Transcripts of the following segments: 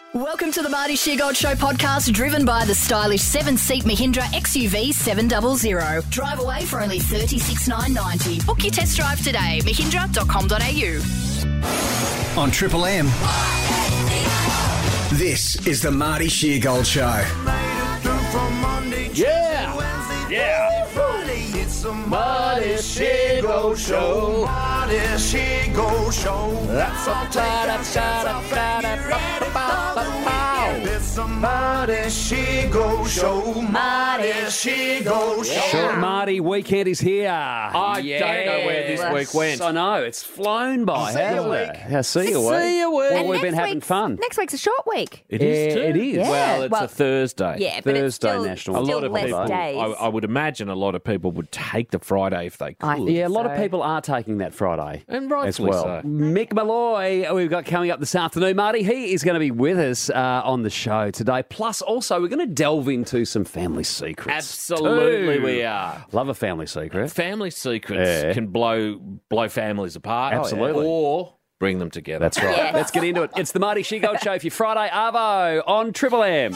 Welcome to the Marty Sheargold Show podcast, driven by the stylish 7-seat Mahindra XUV 700. Drive away for only $36,990. Book your test drive today. Mahindra.com.au. On Triple M, this is the Marty Sheargold Show. Yeah! Marty Sheargold Show. Marty Sheargold Show. That's a It's the Marty Sheargold Show. Marty Sheargold Show. Short Marty weekend is here. I don't know where this week went. I know, it's flown by, hasn't it? Yeah, see you See you week. Well, we've been having fun. Next week's a short week. It is too. It is. Yeah. Well, it's a Thursday. Yeah, but it's Thursday still, National A lot still of less people, days. I would imagine a lot of people would take the Friday if they I could. think Yeah, a lot of so. people are taking that Friday. And as rightfully well. so. Mick Malloy, we've got coming up this afternoon, Marty. He is going to be with us on the show today. Plus, also, we're going to delve into some family secrets. Absolutely too. we are. Love a family secret. Family secrets can blow families apart. Absolutely. Or bring them together. That's right. Yes. Let's get into it. It's the Marty Sheargold Show for your Friday Arvo on Triple M.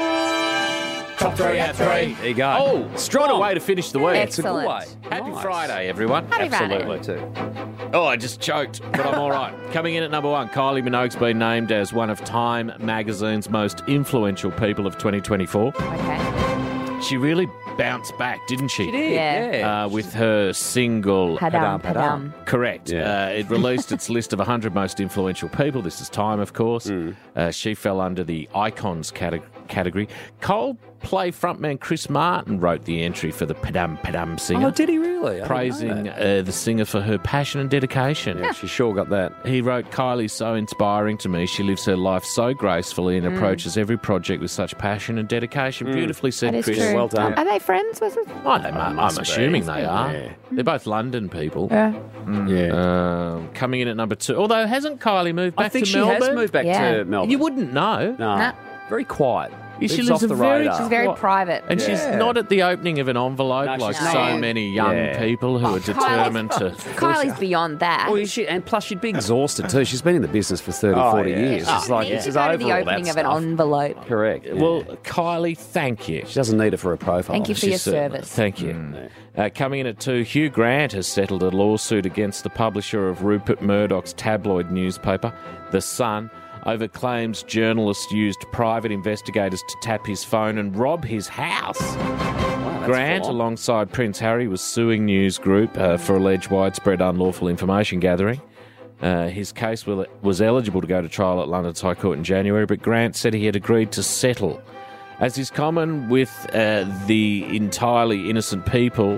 Top 3 at 3. There you go. Oh, strong Strong. way to finish the week. It's a good way. Excellent. Happy Nice. Friday, everyone. Happy Friday. Absolutely too. Oh, I just choked, but I'm all right. Coming in at number 1, Kylie Minogue's been named as one of Time magazine's most influential people of 2024. Okay. She really bounced back, didn't she? She did, Yeah. yeah. With her single... Padam. Correct. Yeah. It released its list of 100 most influential people. This is Time, of course. She fell under the Icons category. Coldplay frontman Chris Martin wrote the entry for the Padam singer. Oh, did he really? I didn't know Praising that. the singer for her passion and dedication. Yeah, she sure got that. He wrote, Kylie's so inspiring to me. She lives her life so gracefully and approaches every project with such passion and dedication. Beautifully said, That is Chris. true. Well done. Are they friends? Was it? Oh, I'm must be. assuming they are. Yeah. They're both London people. Yeah. Yeah. Coming in at number 2. Although, hasn't Kylie moved back I think to she Melbourne? has moved back Yeah. to Melbourne. You wouldn't know. No. Nah. Very quiet. She Lives lives off a the very- radar. She's very What? private. And she's Yeah. not at the opening of an envelope No, like she's so not. many young Yeah. people who are determined to... Kylie's beyond that. Well, and plus she'd be exhausted too. She's been in the business for 30, 40 yeah. years. It's like Need this to is go to over the all that opening of an stuff. envelope. Correct. Yeah. Well, Kylie, thank you. she doesn't need it for a profile. Thank you for She your certainly- service. Thank you. Coming in at 2, Hugh Grant has settled a lawsuit against the publisher of Rupert Murdoch's tabloid newspaper, The Sun, over claims journalists used private investigators to tap his phone and rob his house. Wow, that's Grant, full on. alongside Prince Harry, was suing News Group for alleged widespread unlawful information gathering. His case was eligible to go to trial at London's High Court in January, but Grant said he had agreed to settle. As is common with entirely innocent people,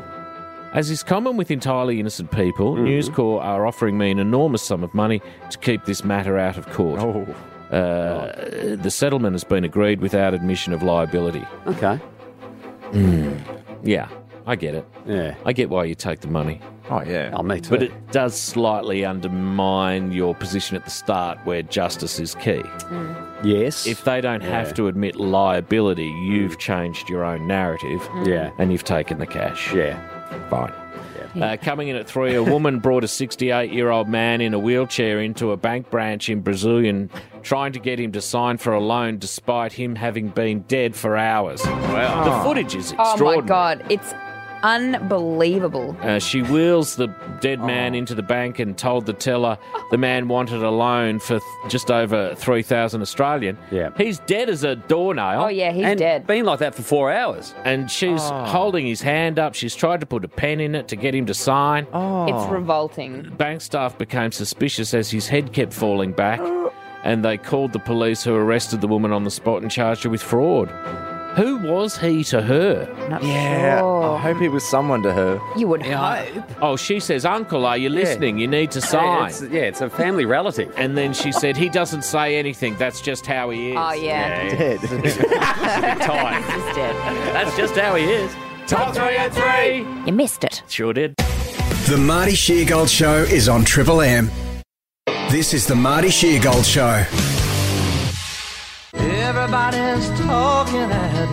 News Corp are offering me an enormous sum of money to keep this matter out of court. The settlement has been agreed without admission of liability. Okay. Yeah, I get it. Yeah. I get why you take the money. Oh, yeah. Oh, me too. But it does slightly undermine your position at the start where justice is key. yes. If they don't have to admit liability, you've changed your own narrative Yeah. and you've taken the cash. Yeah. Fine. Coming in at 3, a woman brought a 68-year-old man in a wheelchair into a bank branch in Brazilian, trying to get him to sign for a loan despite him having been dead for hours. Wow. The footage is Oh extraordinary. my God. It's unbelievable. She wheels the dead man into the bank and told the teller the man wanted a loan for just over 3,000 Australian. Yeah. He's dead as a doornail. Oh, yeah, he's and dead. been like that for 4 hours. And she's holding his hand up. She's tried to put a pen in it to get him to sign. It's revolting. Bank staff became suspicious as his head kept falling back, and they called the police, who arrested the woman on the spot and charged her with fraud. Who was he to her? Not Yeah, sure. I hope he was someone to her. You would hope. Oh, she says, "Uncle, are you listening? You need to sign." It's a family relative. And then she said, "He doesn't say anything. That's just how he is." Oh, yeah. Dead. He's dead. That's just how he is. Top 3 at 3. You missed it. Sure did. The Marty Sheargold Show is on Triple M. This is the Marty Sheargold Show. Everybody's talking at me.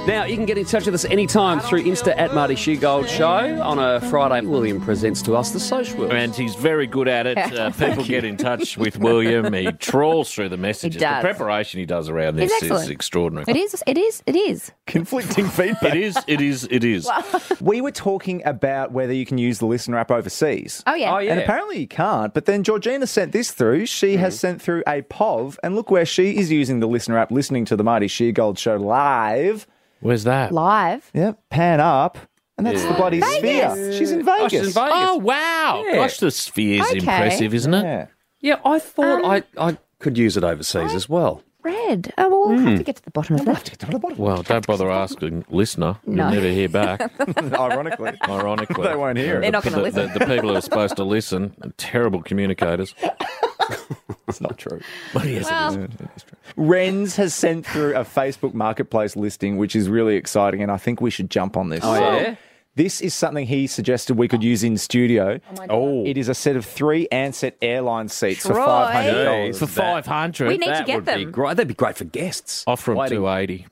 Now, you can get in touch with us anytime through Insta at Marty Sheargold Show. On a Friday, William presents to us the social. And he's very good at it. People get in touch with William. He trawls through the messages. He does. The preparation he does around He's this is excellent. extraordinary. It is. Conflicting feedback. It is. We were talking about whether you can use the listener app overseas. Oh, yeah. Oh, yeah. And apparently you can't. But then Georgina sent this through. She has sent through a POV, and look where she is using the listener app, listening to the Marty Sheargold Show live. Where's that? Live. Yep, pan up. And that's the bloody sphere. She's in Vegas. Oh, she's in Vegas. Oh, wow. Yeah. Gosh, the sphere's Okay. impressive, isn't it? Yeah. Yeah, I thought I could use it overseas as well. Red. Oh, well, we'll have to get to the bottom of that. Well, don't bother asking listener. No. You'll never hear back. Ironically. Ironically. They won't hear They're it. not going to listen. The people who are supposed to listen are terrible communicators. It's not true. Well, Renz has sent through a Facebook Marketplace listing, which is really exciting, and I think we should jump on this. Oh, yeah? This is something he suggested we could use in studio. Oh, It is a set of 3 Ansett Airline seats for Troy. $500. for 500. We need to That get would be them. great. That'd be great for guests. Offer him Waiting. 280.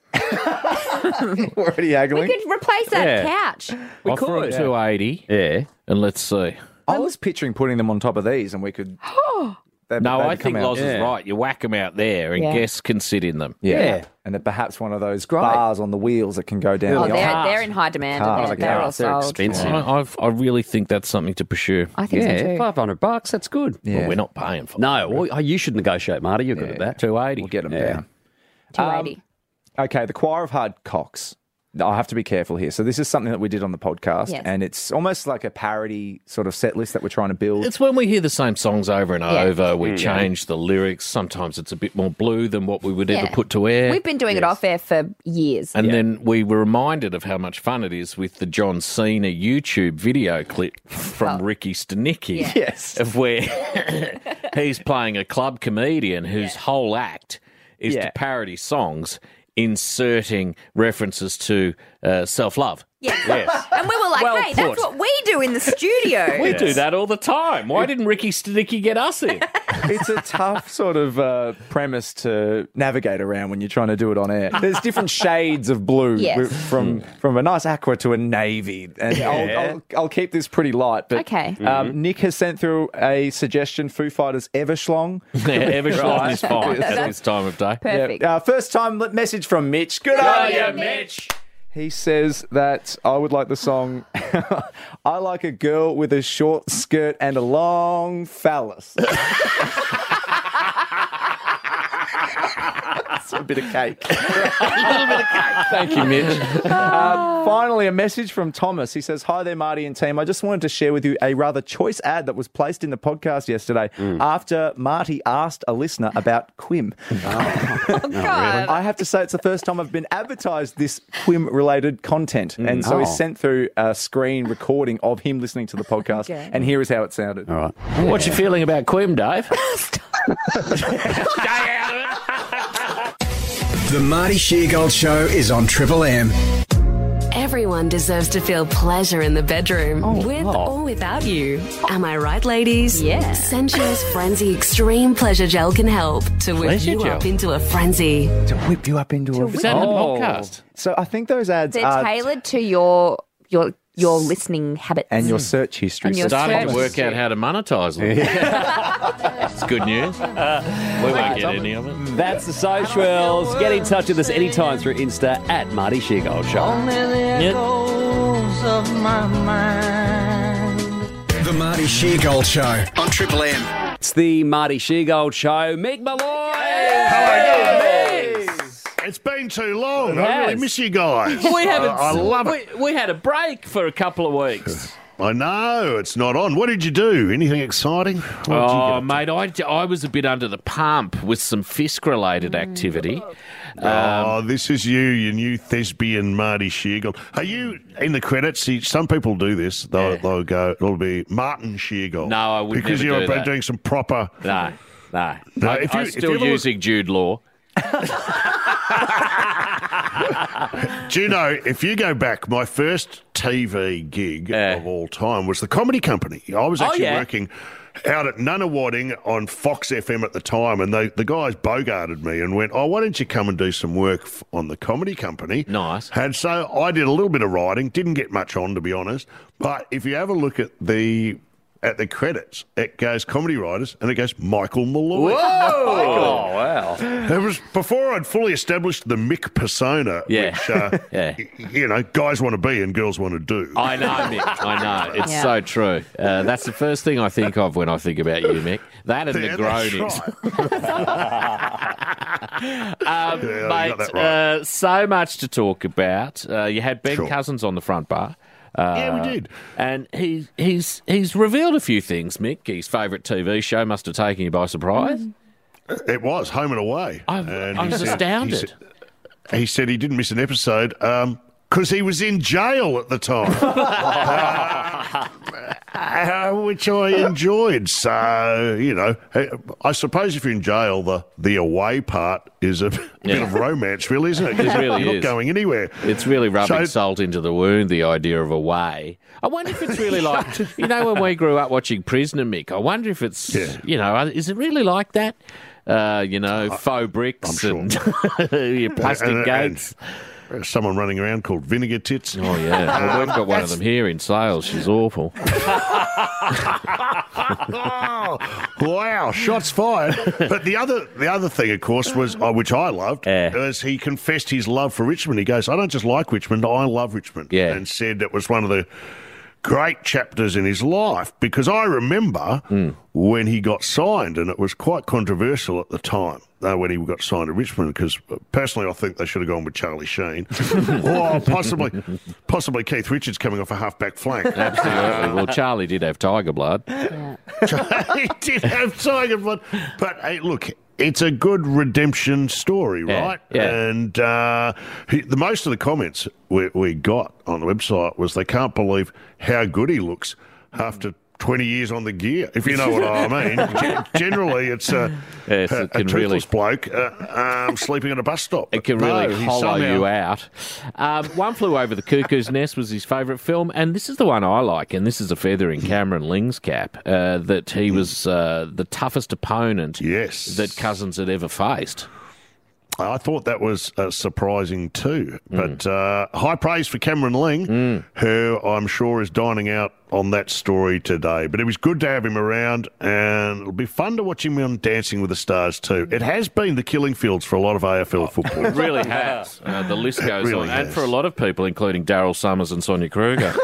Already we haggling. could replace that Yeah. couch. Offer him could. 280, Yeah. and let's see. I was picturing putting them on top of these, and we could. No, I they'd think come out. Loz is right. You whack them out there, and Yeah. guests can sit in them. Yeah. And then perhaps one of those bars on the wheels that can go down. Oh, the aisle. they're in high demand. Cars. And they're all They're sold. expensive. I really think that's something to pursue. I think so Yeah, too. $500. That's good. Yeah. Well, we're not paying for No, well, you should negotiate, Marty. You're good at that. 280. We'll get them Yeah. down. 280. Okay, the Choir of Hard Cocks. I have to be careful here. So this is something that we did on the podcast, Yes. and it's almost like a parody sort of set list that we're trying to build. It's when we hear the same songs over and Yeah. over, we change the lyrics. Sometimes it's a bit more blue than what we would ever Yeah. put to air. We've been doing it off air for years. And then we were reminded of how much fun it is with the John Cena YouTube video clip from Ricky Stenicki. Yeah. Yes. Of where he's playing a club comedian whose whole act is Yeah. to parody songs, inserting references to self-love. Yeah. And we were like, Well hey, that's put. what we do in the studio. We do that all the time. Why didn't Ricky Stenicki get us in? It's a tough sort of premise to navigate around when you're trying to do it on air. There's different shades of blue Yes. from a nice aqua to a navy. And I'll keep this pretty light. But Okay. Nick has sent through a suggestion, Foo Fighters Everschlong. Everschlong is fine at this time of day. Perfect. First time message from Mitch. Good on you, Mitch. He says that I would like the song, I like a girl with a short skirt and a long phallus. It's a bit of cake. Thank you, Mitch. Finally, a message from Thomas. He says, hi there, Marty and team. I just wanted to share with you a rather choice ad that was placed in the podcast yesterday after Marty asked a listener about Quim. God. I have to say it's the first time I've been advertised this Quim-related content. And so he sent through a screen recording of him listening to the podcast. Okay. And here is how it sounded. All right. What's your feeling about Quim, Dave? The Marty Sheargold Show is on Triple M. Everyone deserves to feel pleasure in the bedroom, with or without you. Am I right, ladies? Yeah. Sensuous Frenzy Extreme Pleasure Gel can help to whip Pleasure you gel? up into a frenzy. To whip you up into a... Is that in the podcast? So I think those ads They're are... tailored to your listening habits. And your search history. And your So Starting to search work out how to monetise them. It's good news. We won't get any of it. That's the socials. Get in touch with us anytime through Insta at Marty Sheargold Show. The Marty Sheargold Show on Triple M. It's the Marty Sheargold Show. Meg Malloy! It's been too long. It I really has. miss you guys. We haven't. I love it. We had a break for a couple of weeks. I know it's not on. What did you do? Anything exciting? What did you Oh, get up mate, I was a bit under the pump with some Fisk-related activity. to? This is you new thespian Marty Sheargold. Are you in the credits? See, some people do this. They'll go. It'll be Martin Sheargold. No, I would because never you're do that. doing some proper. No. No, I'm still using Jude Law. Do you know, if you go back, my first TV gig Yeah. of all time was the Comedy Company. I was actually yeah. working out at Nunawading on Fox FM at the time, and the guys bogarted me and went, "Oh, why don't you come and do some work on the Comedy Company?" Nice. And so I did a little bit of writing, didn't get much on, to be honest. But if you have a look at the credits, it goes comedy writers and it goes Michael Malloy. Oh, wow. It was before I'd fully established the Mick persona, which, guys want to be and girls want to do. I know, Mick. I know. It's so true. That's the first thing I think of when I think about you, Mick. That and the groanings. Right. Mate, you got that right. So much to talk about. You had Ben Cousins on the front bar. Yeah, we did. And he's revealed a few things, Mick. His favourite TV show must have taken you by surprise. It was Home and Away. I was astounded. He said he didn't miss an episode because he was in jail at the time, which I enjoyed. So, I suppose if you're in jail, the away part is a bit of romance, really, isn't it? It really you're is. not going anywhere. It's really rubbing salt into the wound, the idea of away. I wonder if it's really like, when we grew up watching Prisoner, Mick, I wonder if it's, is it really like that? Faux bricks and your plastic gates. And someone running around called Vinegar Tits. Oh, yeah. Well, we've got one of them here in sales. She's awful. Wow, shots fired. But the other thing, of course, was which I loved, is he confessed his love for Richmond. He goes, "I don't just like Richmond, I love Richmond." Yeah. And said it was one of the great chapters in his life, because I remember when he got signed, and it was quite controversial at the time when he got signed to Richmond, because personally I think they should have gone with Charlie Sheen or possibly Keith Richards coming off a half-back flank. Absolutely. Well, Charlie did have tiger blood. He did have tiger blood. But, hey, look, it's a good redemption story, right? Yeah. And the most of the comments we got on the website was they can't believe how good he looks after 20 years on the gear, if you know what I mean. Generally, it's a toothless bloke sleeping at a bus stop. It can really hollow you out. One Flew Over the Cuckoo's Nest was his favourite film, and this is the one I like, and this is a feather in Cameron Ling's cap, that he was the toughest opponent that Cousins had ever faced. I thought that was surprising too. But high praise for Cameron Ling, who I'm sure is dining out on that story today. But it was good to have him around, and it'll be fun to watch him on Dancing with the Stars too. It has been the killing fields for a lot of AFL football. It really has. The list goes really on. has. And for a lot of people, including Daryl Summers and Sonia Kruger.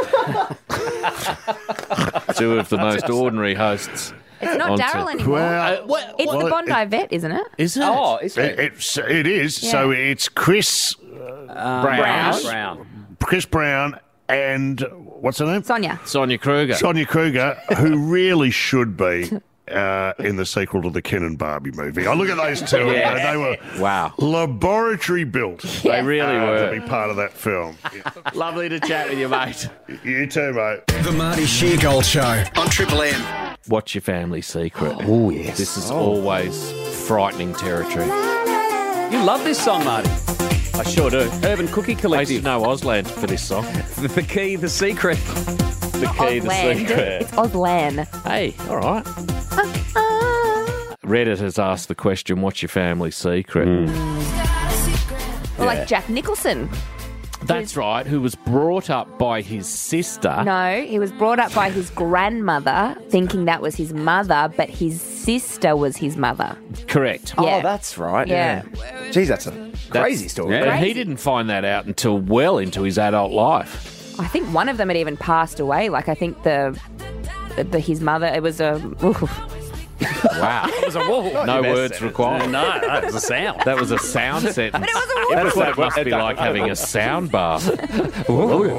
Two of the most ordinary hosts. It's not Daryl anymore. It's the Bondi Vet, isn't it? Is it? Oh, is it? It is. Yeah. So it's Chris Brown. Chris Brown and what's her name? Sonia Kruger. Sonia Kruger, who really should be in the sequel to the Ken and Barbie movie. I look at those two. They were laboratory built. They really were. To be part of that film. Lovely to chat with you, mate. You too, mate. The Marty Sheargold Show on Triple M. What's your family secret? Oh, yes. This is always frightening territory. You love this song, Marty. I sure do. Urban Cookie I used Collective. to know Auslan for this song. The key, the secret. The key, the secret. It's Auslan. Hey, all right. Reddit has asked the question, what's your family secret? Or like Jack Nicholson. That's right, who was brought up by his sister. No, he was brought up by his grandmother, thinking that was his mother, but his sister was his mother. Correct. Yeah. Oh, that's right. Yeah. Geez, that's a crazy story. And he Crazy. didn't find that out until well into his adult life. I think one of them had even passed away. Like, I think his mother, it was a... Wow. It was a wall. No words required. No, that was a sound. That was a sound sentence. But it was a wolf. That must be like having a sound bath. That's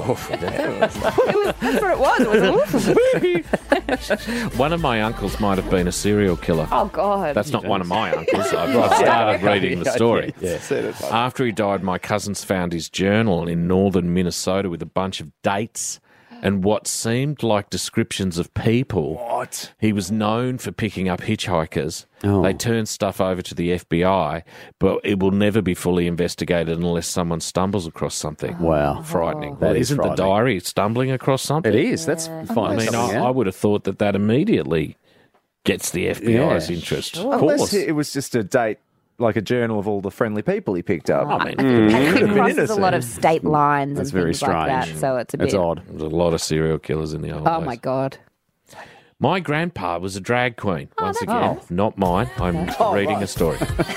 what it was. It was a wolf. One of my uncles might have been a serial killer. Oh, God. That's not one of my uncles. I've started reading the story. Yeah. After he died, my cousins found his journal in northern Minnesota with a bunch of dates and what seemed like descriptions of people. What? He was known for picking up hitchhikers. They turned stuff over to the FBI, but it will never be fully investigated unless someone stumbles across something. Wow. Frightening. That is Isn't frightening. the diary stumbling across something? It is. That's fine. I mean, I would have thought that immediately gets the FBI's interest. Unless it was just a date, like a journal of all the friendly people he picked up. I mean, It crosses a lot of state lines That's and very things like that, strange. so it's a bit... It's odd. there's a lot of serial killers in the old Oh, days. my God. My grandpa was a drag queen. Once again, nice. not mine. I'm reading a story.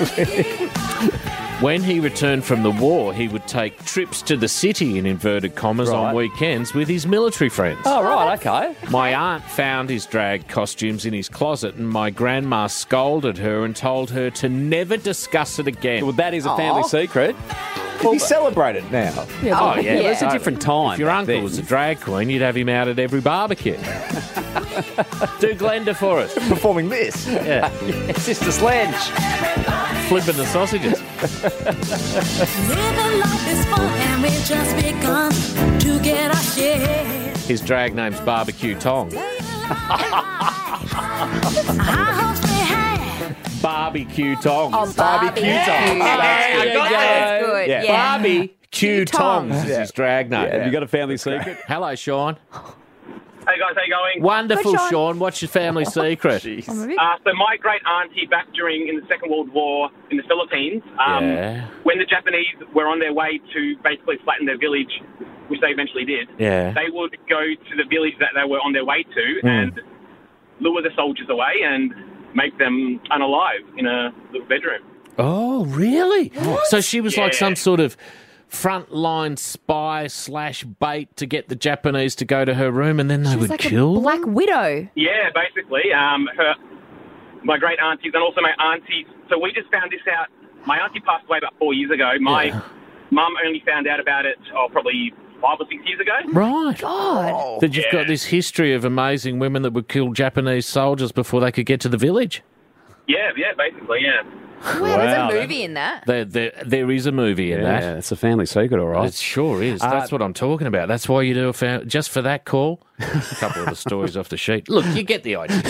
When he returned from the war, he would take trips to the city, in inverted commas, on Right. weekends with his military friends. Oh, right, okay. My aunt found his drag costumes in his closet, and my grandma scolded her and told her to never discuss it again. Well, that is a family secret. He celebrated now. Oh, yeah. It's a different time. If your back uncle then. was a drag queen, you'd have him out at every barbecue. Do Glenda for us. Performing this. Yeah. Sister Sledge. Flipping the sausages. Living life is fun and we just begun to get our share. His drag name's Barbecue Tong. High hopes we had. Barbecue Tong. Oh, barbecue. I got that. That's good. Yeah. Yeah. Barbecue Tongs is his drag name. Have you got a family secret? Hello, Sean. Hey guys, how you going? Wonderful, Good, Sean. Sean. What's your family secret? So my great auntie back in the Second World War in the Philippines, Yeah. when the Japanese were on their way to basically flatten their village, which they eventually did, Yeah. they would go to the village that they were on their way to and lure the soldiers away and make them unalive in a little bedroom. Oh, really? So she was like Yeah. some sort of frontline spy / bait to get the Japanese to go to her room, and then they would like kill a Black them? Widow. Yeah, basically, my great aunties and also my aunties. So we just found this out. My auntie passed away about 4 years ago. My mum only found out about it probably 5 or 6 years ago. Right. God. That you've got this history of amazing women that would kill Japanese soldiers before they could get to the village. Yeah, basically, yeah. Wow, there's a movie in that. There is a movie in Yeah, that. it's a family secret, all right. It sure is. That's what I'm talking about. That's why you do just for that call. A couple of the stories off the sheet. Look, you get the idea.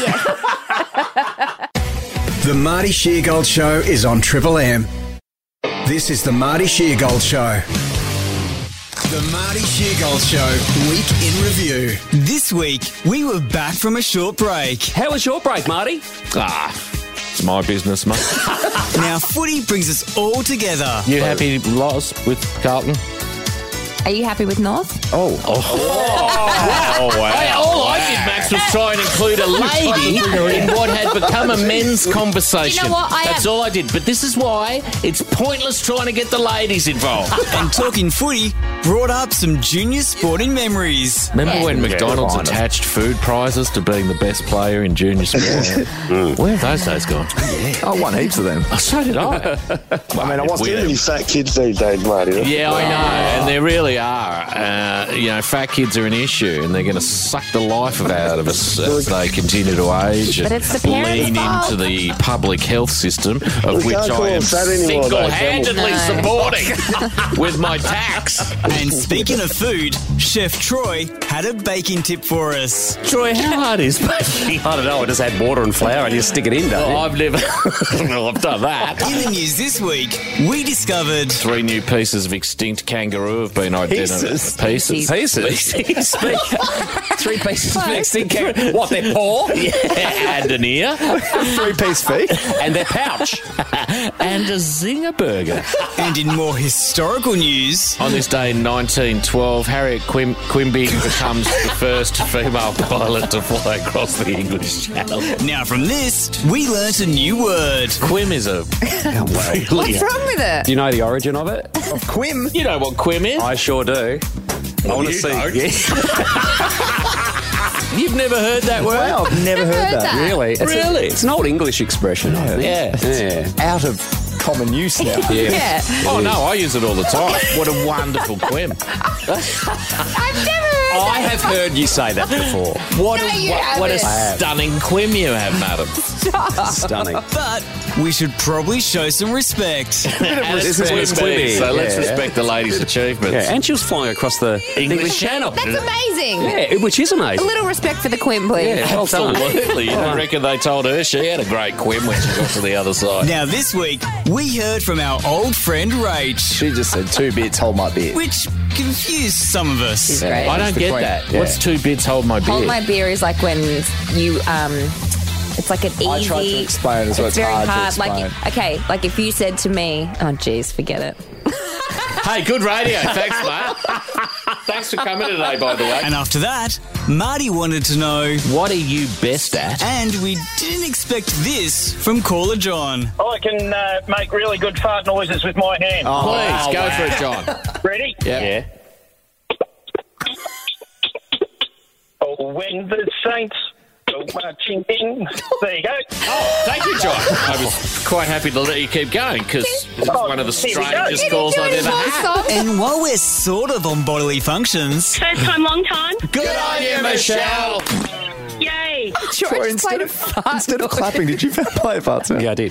The Marty Sheargold Show is on Triple M. This is the Marty Sheargold Show. The Marty Sheargold Show, Week in Review. This week, we were back from a short break. How was your break, Marty? It's my business, mate. Now, footy brings us all together. You happy, Loz, with Carlton? Are you happy with North? Oh, wow. All I did, Max, was try and include a lady in what had become a men's conversation. You know what? That's all I did. But this is why it's pointless trying to get the ladies involved. And talking footy brought up some junior sporting memories. Remember when McDonald's attached food prizes to being the best player in junior sport? Where have those days gone? I won heaps of them. Oh, so did I. I mean, I watch too many fat kids these days, Marty. Yeah, I know, and they really are. Fat kids are an issue, and they're going to suck the life out of us as they continue to age But and it's the parents' lean fault. into the public health system, of We which can't call I am them fat anymore, though, single-handedly No. supporting with my tax. And speaking of food, Chef Troy had a baking tip for us. Troy, how hard is baking? I don't know. I just add water and flour and you stick it in, don't you? I've never. Well, I've done that. In the news this week, we discovered 3 new pieces of extinct kangaroo have been identified. Pieces. Pieces? 3 pieces of extinct kangaroo. What, their paw? And an ear. 3-piece feet. And their pouch. And a zinger burger. and in more historical news, On this day in 1912, Harriet Quimby becomes the first female pilot to fly across the English Channel. now from this, we learnt a new word. Quim is a really... What's wrong with it? Do you know the origin of it? Quim. You know what Quim is? I sure do. I want to you see. don't. Yeah. You've never heard that word? Wow, I've never heard that. Really? Really? It's an old English expression, I think. Yeah. Yeah. Out of common use now. Yeah. Oh, no, I use it all the time. What a wonderful Quim. I've never heard I have heard you say that before. What No, you what a haven't. stunning Quim you have, madam. Stunning. But we should probably show some respect. This is Miss Quimby. So let's Yeah. respect the lady's achievements. Yeah, and she was flying across the English Channel. That's amazing. Yeah, which is A amazing. little respect for the Quim, please. Yeah, well done. Absolutely. You don't reckon they told her she had a great Quim when she got to the other side? Now this week, we heard from our old friend Rach, She just said 2 bits, hold my beer. which confused some of us. She's great. I don't get that. What's 2 bits hold my beer? Hold my beer is like when you It's like an easy. I tried to explain it, so it's very hard to Like, explain. okay, like if you said to me, "Oh, geez, forget it." Hey, good radio. Thanks, mate. Thanks for coming today, by the way. And after that, Marty wanted to know, what are you best at? and we didn't expect this from caller John. I can make really good fart noises with my hand. Please, go for it, John. Ready? Yeah. Oh, when the saints go marching in. There you go. Oh, thank you, John. I was quite happy to let you keep going because it's one of the strangest calls I've ever had. And while we're sort of on bodily functions, First time, long time. Good on you, Michelle. Yay. Troy, instead of clapping, did you play a fart sound? Yeah, I did.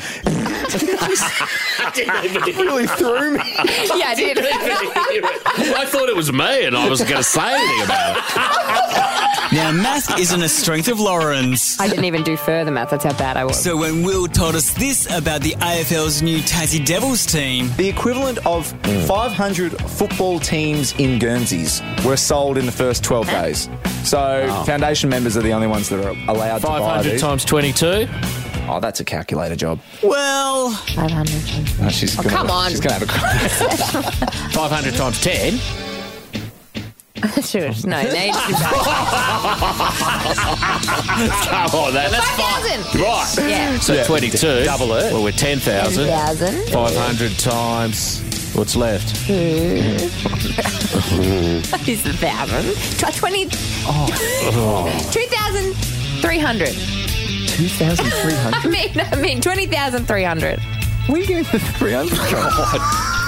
It really threw me. Yeah, I did. I thought it was me and I wasn't going to say anything about it. now math isn't a strength of Lauren's. I didn't even do further math. That's how bad I was. So when Will told us this about the AFL's new Tassie Devils team, The equivalent of 500 football teams in Guernseys were sold in the first 12 days. So foundation members are the only ones that are allowed to buy 500 these. times 22. Oh, that's a calculator job. well, 500. No, she's gonna, come on. She's going to have a crack. 500 times 10. Sure. No, need to Come on, that's 5,000. Right. Yeah. So 22. Double it. Well, we're 10,000. 10,000. 500 times. What's left? What is the 1,000? 20. 2,300. 2,300? I mean 20,300. Where are you getting the 300 from?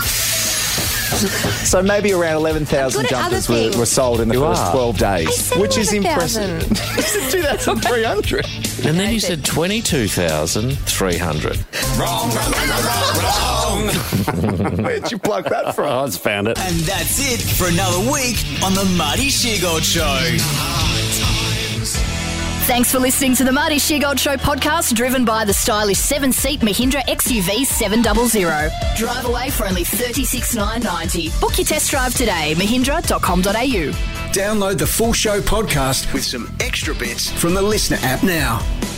So maybe around 11,000 I'm good at jumpers other things. were sold in the first 12 days, said which is 11,000. impressive. 2,300. And then you said 22,300. wrong. Where'd you plug that from? Oh, I just found it. And that's it for another week on the Marty Sheargold Show. Thanks for listening to the Marty Sheargold Show podcast, driven by the stylish 7-seat Mahindra XUV 700. Drive away for only $36,990. Book your test drive today, mahindra.com.au. Download the full show podcast with some extra bits from the Listener app now.